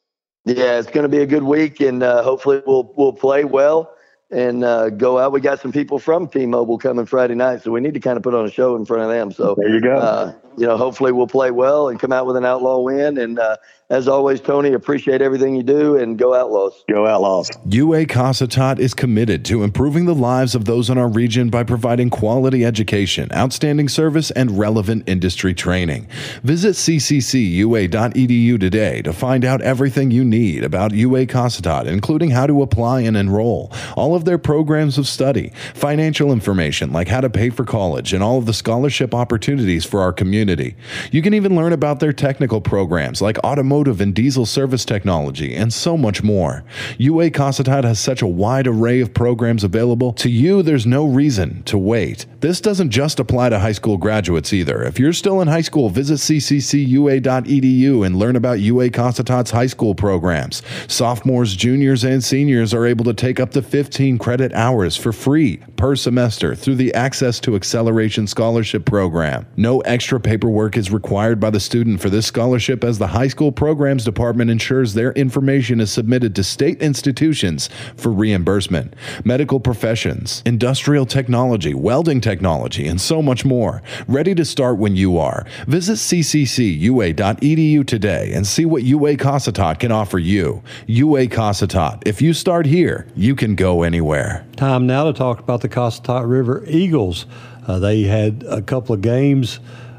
Yeah, it's going to be a good week, and hopefully we'll play well and go out. We got some people from T-Mobile coming Friday night, so we need to kind of put on a show in front of them. So there you go. Hopefully we'll play well and come out with an Outlaw win. And as always, Tony, appreciate everything you do, and go Outlaws. Go Outlaws. UA Cossatot is committed to improving the lives of those in our region by providing quality education, outstanding service, and relevant industry training. Visit cccua.edu today to find out everything you need about UA Cossatot, including how to apply and enroll, all of their programs of study, financial information like how to pay for college, and all of the scholarship opportunities for our community. You can even learn about their technical programs like automotive and diesel service technology, and so much more. UA Cossatot has such a wide array of programs available. To you, there's no reason to wait. This doesn't just apply to high school graduates either. If you're still in high school, visit cccua.edu and learn about UA Cossatot's high school programs. Sophomores, juniors, and seniors are able to take up to 15 credit hours for free per semester through the Access to Acceleration Scholarship Program. No extra paperwork is required by the student for this scholarship, as the high school programs department ensures their information is submitted to state institutions for reimbursement. Medical professions, industrial technology, welding technology, and so much more. Ready to start when you are. Visit cccua.edu today and see what UA Cossatot can offer you. UA Cossatot. If you start here, you can go anywhere. Time now to talk about the Cossatot River Eagles. They had a couple of games,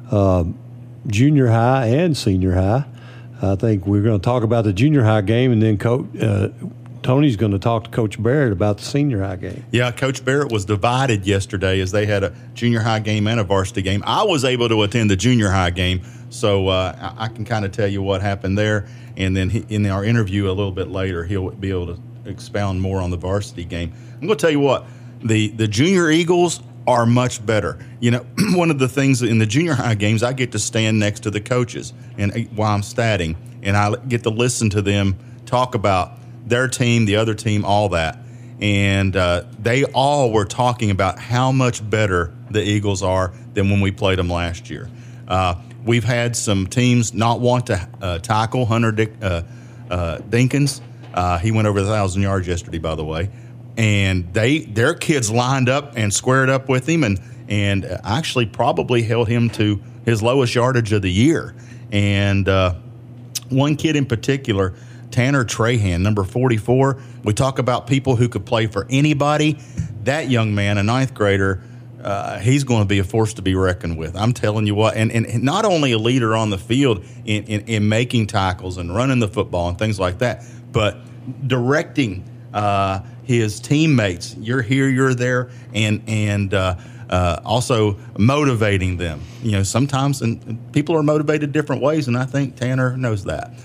junior high and senior high. I think we're going to talk about the junior high game, and then Tony's going to talk to Coach Barrett about the senior high game. Yeah, Coach Barrett was divided yesterday as they had a junior high game and a varsity game. I was able to attend the junior high game, so I can kind of tell you what happened there. And then in our interview a little bit later, he'll be able to expound more on the varsity game. I'm going to tell you what, the junior Eagles are much better. You know, one of the things in the junior high games, I get to stand next to the coaches and while I'm statting, and I get to listen to them talk about their team, the other team, all that. And they all were talking about how much better the Eagles are than when we played them last year. We've had some teams not want to tackle Hunter Dinkins. He went over 1,000 yards yesterday, by the way. And their kids lined up and squared up with him and actually probably held him to his lowest yardage of the year. And one kid in particular, Tanner Trahan, number 44, we talk about people who could play for anybody. That young man, a ninth grader, he's going to be a force to be reckoned with. I'm telling you what, and not only a leader on the field in making tackles and running the football and things like that, but directing his teammates. You're here, you're there, and also motivating them. You know, sometimes and people are motivated different ways, and I think Tanner knows that.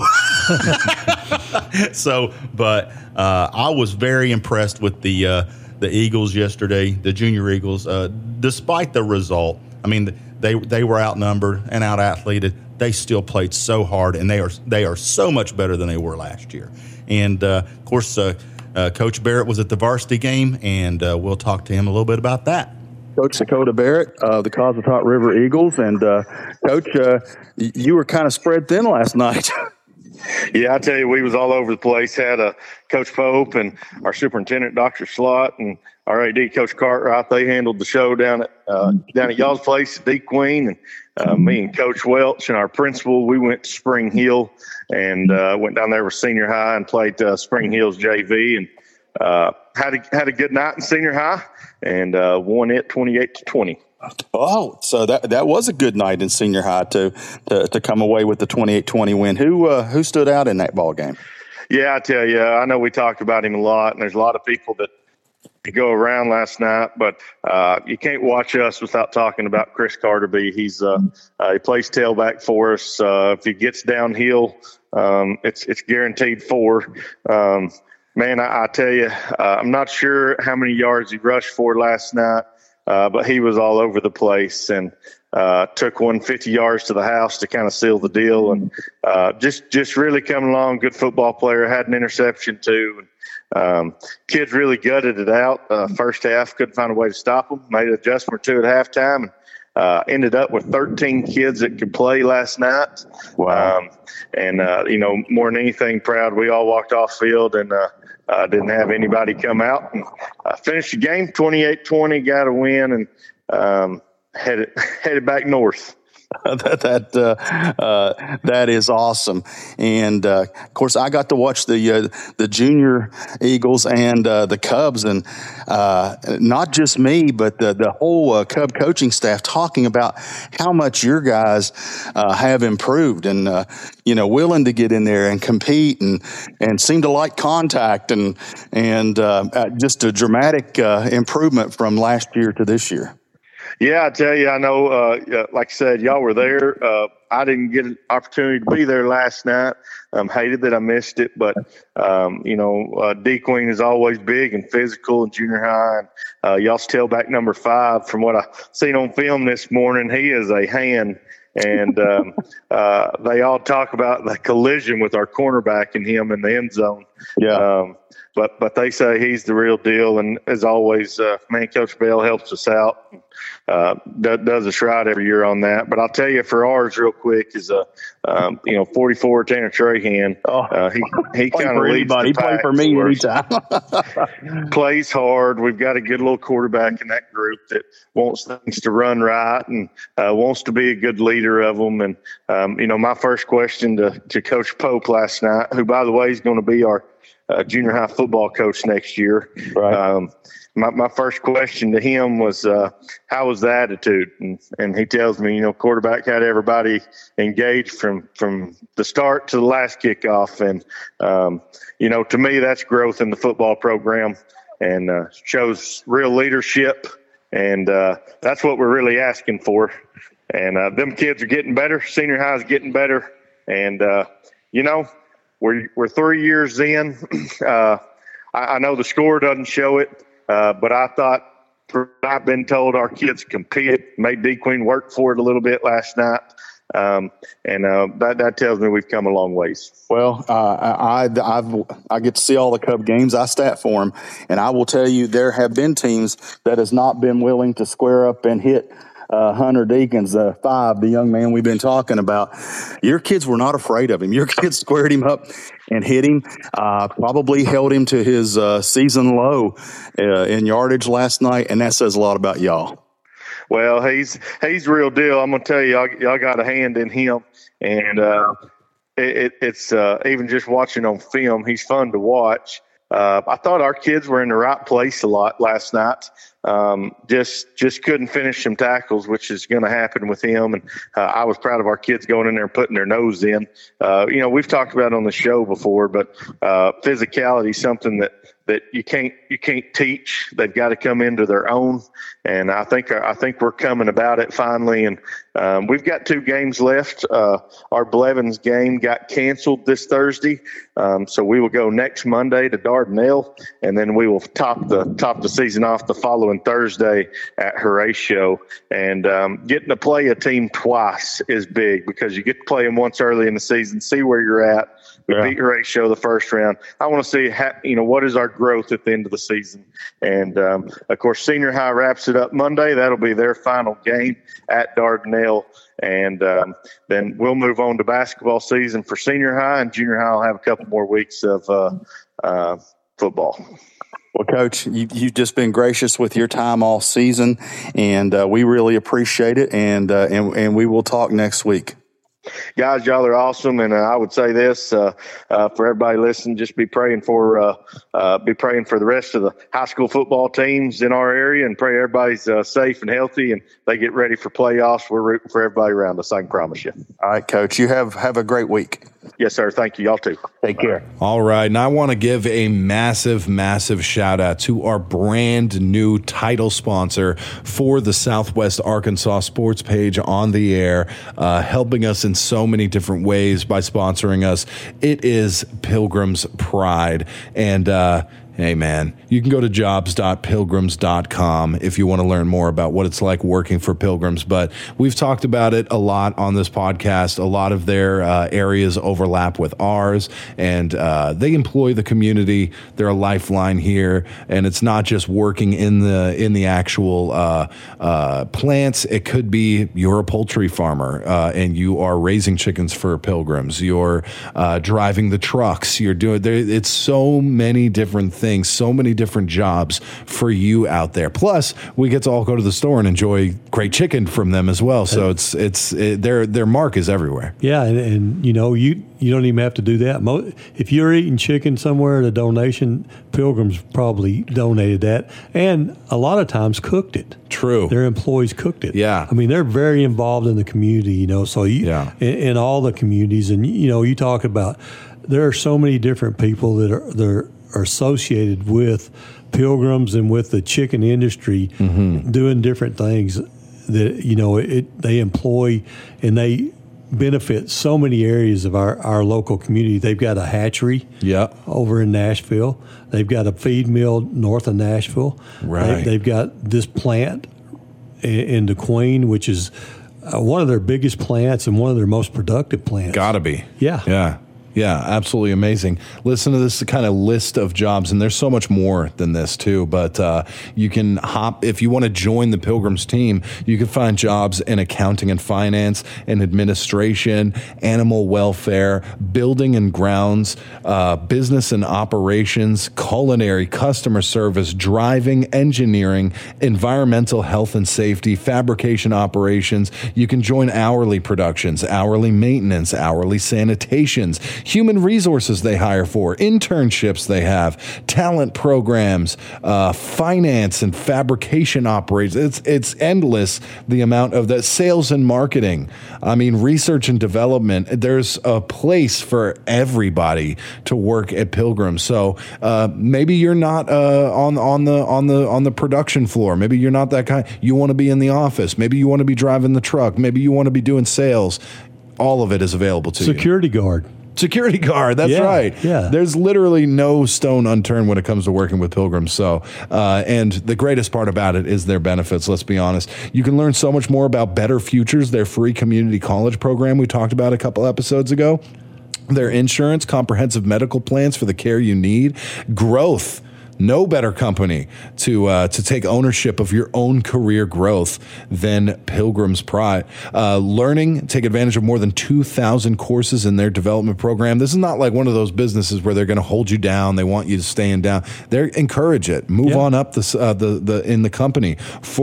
But I was very impressed with the Eagles yesterday, the junior Eagles. Despite the result, I mean, they were outnumbered and out-athleted. They still played so hard, and they are so much better than they were last year. And of course, Coach Barrett was at the varsity game, and we'll talk to him a little bit about that. Coach Dakota Barrett of the Cossatot River Eagles. And, Coach, you were kind of spread thin last night. Yeah, I tell you, we was all over the place. Had Coach Pope and our superintendent, Dr. Slott, and our AD, Coach Cartwright. They handled the show down at y'all's place, D Queen, and me and Coach Welch and our principal. We went to Spring Hill and went down there with senior high and played Spring Hill's JV, and had a good night in senior high and won it 28-20. Oh, so that was a good night in senior high to come away with the 28-20 win. Who stood out in that ball game? Yeah, I tell you, I know we talked about him a lot, and there's a lot of people that go around last night, but you can't watch us without talking about Chris Carterby. He plays tailback for us. If he gets downhill, it's guaranteed 4. Man, I tell you, I'm not sure how many yards he rushed for last night. But he was all over the place and took 150 yards to the house to kind of seal the deal. And just really coming along, good football player, had an interception too. Kids really gutted it out first half, couldn't find a way to stop them, made an adjustment or two at halftime. ended up with 13 kids that could play last night. Wow. More than anything, proud. We all walked off field and didn't have anybody come out. And finished the game 28-20, got a win, and headed back north. That is awesome, and of course I got to watch the junior Eagles and the Cubs, and not just me, but the whole Cub coaching staff talking about how much your guys have improved, and willing to get in there and compete, and seem to like contact, and just a dramatic improvement from last year to this year. Yeah, I tell you, I know, like I said, y'all were there. I didn't get an opportunity to be there last night. Hated that I missed it, but, D Queen is always big and physical in junior high. And y'all's tailback number 5, from what I seen on film this morning, he is a hand. And they all talk about the collision with our cornerback and him in the end zone. Yeah. But they say he's the real deal. And as always, Coach Bell helps us out. Does us right every year on that. But I'll tell you, for ours, real quick, is 44 Tanner Trahan. He kind of leads the pack. He played for me anytime. Plays hard. We've got a good little quarterback in that group that wants things to run right and wants to be a good leader of them. And my first question to Coach Pope last night, who, by the way, is going to be our junior high football coach next year. Right. My first question to him was, how was the attitude? And he tells me, quarterback had everybody engaged from the start to the last kickoff. And, to me, that's growth in the football program and shows real leadership. And that's what we're really asking for. And them kids are getting better. Senior high is getting better. And, we're 3 years in. I know the score doesn't show it. But I thought, I've been told our kids compete, made D Queen work for it a little bit last night. That tells me we've come a long ways. Well, I get to see all the Cub games. I stat for them, and I will tell you there have been teams that has not been willing to square up and hit Hunter Deacons, 5, the young man we've been talking about. Your kids were not afraid of him. Your kids squared him up and hit him, probably held him to his season low in yardage last night, and that says a lot about y'all. Well, he's real deal. I'm going to tell you, y'all got a hand in him, and it's even just watching on film, he's fun to watch. I thought our kids were in the right place a lot last night. Just couldn't finish some tackles, which is going to happen with him. And I was proud of our kids going in there and putting their nose in. We've talked about it on the show before, but physicality is something that you can't teach. They've got to come into their own. And I think we're coming about it finally. And we've got 2 games left. Our Blevins game got canceled this Thursday, so we will go next Monday to Dardanelle, and then we will top the season off the following Thursday at Horatio. And getting to play a team twice is big because you get to play them once early in the season, see where you're at. We beat Horatio the first round. I want to see what is our growth at the end of the season. And of course, senior high wraps it up Monday. That'll be their final game at Dardanelle. And then we'll move on to basketball season for senior high, and junior high will have a couple more weeks of football. Well, Coach, you've just been gracious with your time all season, and we really appreciate it. And we will talk next week. Guys, y'all are awesome, and I would say this for everybody listening: just be praying for the rest of the high school football teams in our area, and pray everybody's safe and healthy, and they get ready for playoffs. We're rooting for everybody around us. I can promise you. All right, Coach. You have a great week. Yes, sir. Thank you. Y'all too. Take care. All right. And I want to give a massive, massive shout out to our brand new title sponsor for the Southwest Arkansas Sports Page on the Air, helping us in so many different ways by sponsoring us. It is Pilgrim's Pride. And Hey, man, you can go to jobs.pilgrims.com if you want to learn more about what it's like working for Pilgrims. But we've talked about it a lot on this podcast. A lot of their areas overlap with ours, and they employ the community. They're a lifeline here, and it's not just working in the actual plants. It could be you're a poultry farmer and you are raising chickens for Pilgrims. You're driving the trucks. You're doing it's so many different things, so many different jobs for you out there. Plus, we get to all go to the store and enjoy great chicken from them as well. So their mark is everywhere. Yeah, and you don't even have to do that. If you're eating chicken somewhere at a donation, Pilgrims probably donated that, and a lot of times cooked it. True. Their employees cooked it. Yeah. I mean, they're very involved in the community, so in all the communities, and you talk about there are so many different people that are associated with Pilgrims and with the chicken industry, doing different things that they employ, and they benefit so many areas of our local community. They've got a hatchery over in Nashville. They've got a feed mill north of Nashville. Right. They've got this plant in DeQueen, which is one of their biggest plants and one of their most productive plants. Gotta be. Yeah. Yeah, absolutely amazing. Listen to this kind of list of jobs, and there's so much more than this too, but you can hop, if you want to join the Pilgrims team, you can find jobs in accounting and finance and administration, animal welfare, building and grounds, business and operations, culinary, customer service, driving, engineering, environmental health and safety, fabrication operations. You can join hourly productions, hourly maintenance, hourly sanitations, human resources they hire for, internships they have, talent programs, finance and fabrication operations. It's endless, the amount of that. Sales and marketing. I mean, research and development. There's a place for everybody to work at Pilgrim. So maybe you're not on the production floor. Maybe you're not that kind. You want to be in the office. Maybe you want to be driving the truck. Maybe you want to be doing sales. All of it is available to you. Security guard. Security guard, that's right. Yeah. There's literally no stone unturned when it comes to working with Pilgrims. So, and the greatest part about it is their benefits, let's be honest. You can learn so much more about Better Futures, their free community college program we talked about a couple episodes ago. Their insurance, comprehensive medical plans for the care you need, growth. No better company to take ownership of your own career growth than Pilgrims Pride. Learning, take advantage of more than 2,000 courses in their development program. This is not like one of those businesses where they're going to hold you down. They want you to stay down. They encourage it. Move on up the in the company.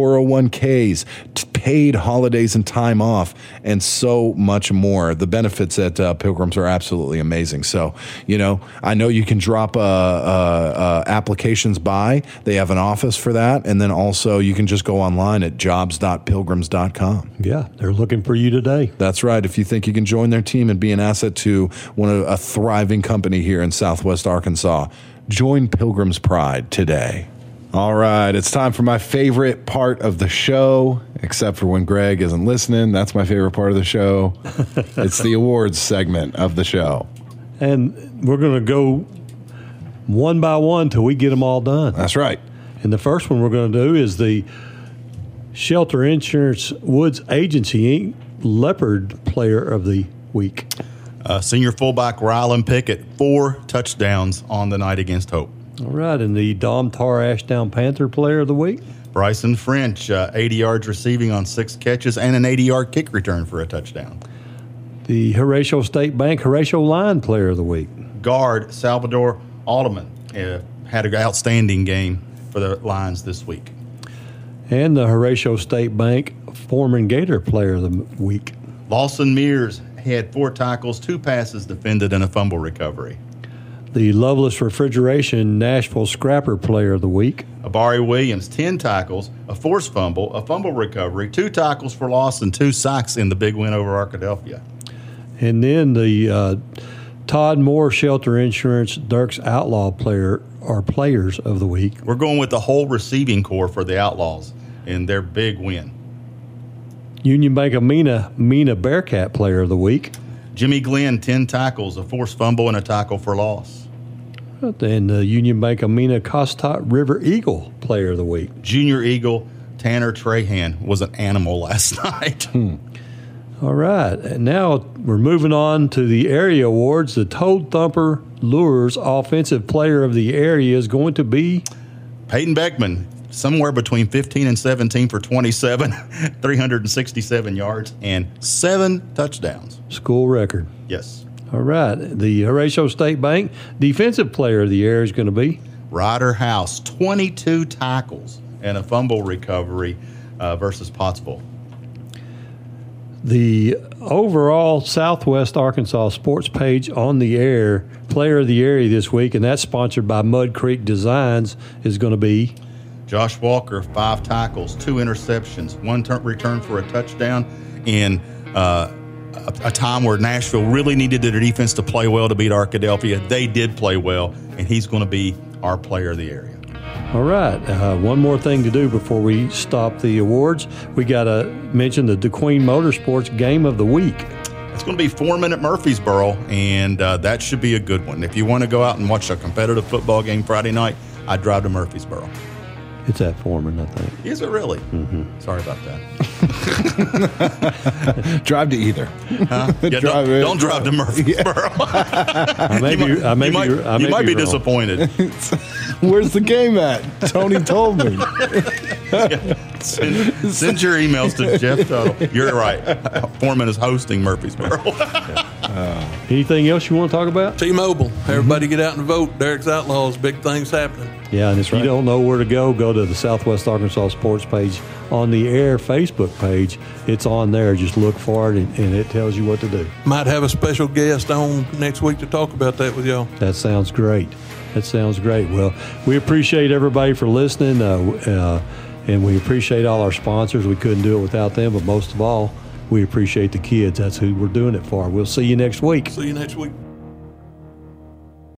401ks, paid holidays and time off, and so much more. The benefits at Pilgrims are absolutely amazing. So, I know you can drop applications by. They have an office for that. And then also you can just go online at jobs.pilgrims.com. Yeah, they're looking for you today. That's right. If you think you can join their team and be an asset to a thriving company here in Southwest Arkansas, join Pilgrims Pride today. All right, it's time for my favorite part of the show, except for when Greg isn't listening. That's my favorite part of the show. It's the awards segment of the show. And we're going to go one by one till we get them all done. That's right. And the first one we're going to do is the Shelter Insurance Woods Agency Inc. Leopard Player of the Week. Senior fullback Rylan Pickett, 4 touchdowns on the night against Hope. All right, and the Domtar Ashdown Panther Player of the Week. Bryson French, 80 yards receiving on 6 catches and an 80-yard kick return for a touchdown. The Horatio State Bank Horatio Line Player of the Week. Guard Salvador Alderman had an outstanding game for the Lions this week. And the Horatio State Bank Foreman Gator Player of the Week. Lawson Mears had 4 tackles, 2 passes defended, and a fumble recovery. The Loveless Refrigeration Nashville Scrapper Player of the Week. Abari Williams, 10 tackles, a forced fumble, a fumble recovery, 2 tackles for loss, and 2 sacks in the big win over Arkadelphia. And then the Todd Moore Shelter Insurance Dirks Outlaw Player or Players of the Week. We're going with the whole receiving corps for the Outlaws in their big win. Union Bank of Mina Bearcat Player of the Week. Jimmy Glenn, 10 tackles, a forced fumble, and a tackle for loss. And the Union Bank Amina Costat River Eagle Player of the Week. Junior Eagle Tanner Trahan was an animal last night. All right. And now we're moving on to the area awards. The Toad Thumper Lures Offensive Player of the Area is going to be Peyton Beckman, somewhere between 15 and 17 for 27, 367 yards, and 7 touchdowns. School record. Yes. All right. The Horatio State Bank Defensive Player of the Year is going to be Ryder House, 22 tackles and a fumble recovery versus Pottsville. The overall Southwest Arkansas Sports Page on the Air Player of the Area this week, and that's sponsored by Mud Creek Designs, is going to be Josh Walker, 5 tackles, 2 interceptions, 1 return for a touchdown in a time where Nashville really needed their defense to play well to beat Arkadelphia. They did play well, and he's going to be our Player of the Area. All right. One more thing to do before we stop the awards. We got to mention the DeQueen Motorsports Game of the Week. It's going to be Foreman at Murfreesboro, and that should be a good one. If you want to go out and watch a competitive football game Friday night, I'd drive to Murfreesboro. It's at Foreman, I think. Is it really? Mm-hmm. Sorry about that. Drive to either. Huh? Yeah, don't drive to Murfreesboro. Yeah. You might be disappointed. Where's the game at? Tony told me. Send your emails to Jeff Tuttle. You're right. Foreman is hosting Murfreesboro. Anything else you want to talk about? T-Mobile. Everybody get out and vote. Derek's Outlaws. Big things happening. Yeah, and if you don't know where to go to the Southwest Arkansas Sports Page on the Air Facebook page. It's on there. Just look for it, and it tells you what to do. Might have a special guest on next week to talk about that with y'all. That sounds great. Well, we appreciate everybody for listening, and we appreciate all our sponsors. We couldn't do it without them, but most of all, we appreciate the kids. That's who we're doing it for. We'll see you next week. See you next week.